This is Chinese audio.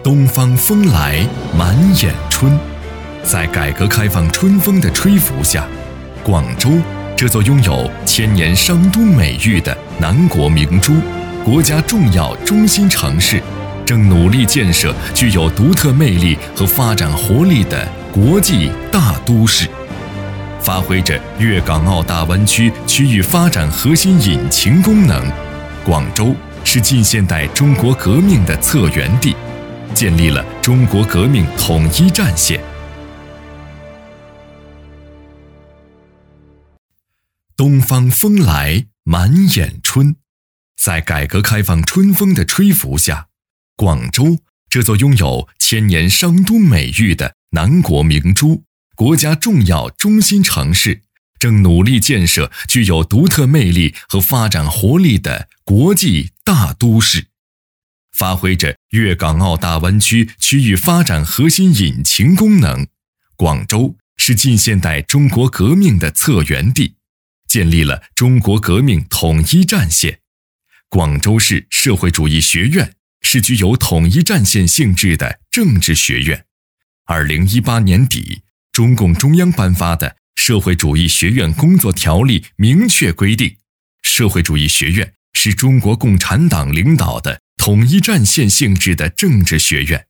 东方风来满眼春，在改革开放春风的吹拂下，广州这座拥有千年商都美誉的南国明珠、国家重要中心城市，正努力建设具有独特魅力和发展活力的国际大都市，发挥着粤港澳大湾区区域发展核心引擎功能。广州是近现代中国革命的策源地，建立了中国革命统一战线。东方风来满眼春，在改革开放春风的吹拂下，广州这座拥有千年商都美誉的南国明珠、国家重要中心城市，正努力建设具有独特魅力和发展活力的国际大都市，发挥着粤港澳大湾区区域发展核心引擎功能。广州是近现代中国革命的策源地，建立了中国革命统一战线。广州市社会主义学院是具有统一战线性质的政治学院。2018年底，中共中央颁发的《社会主义学院工作条例》明确规定，社会主义学院是中国共产党领导的统一战线性质的政治学院，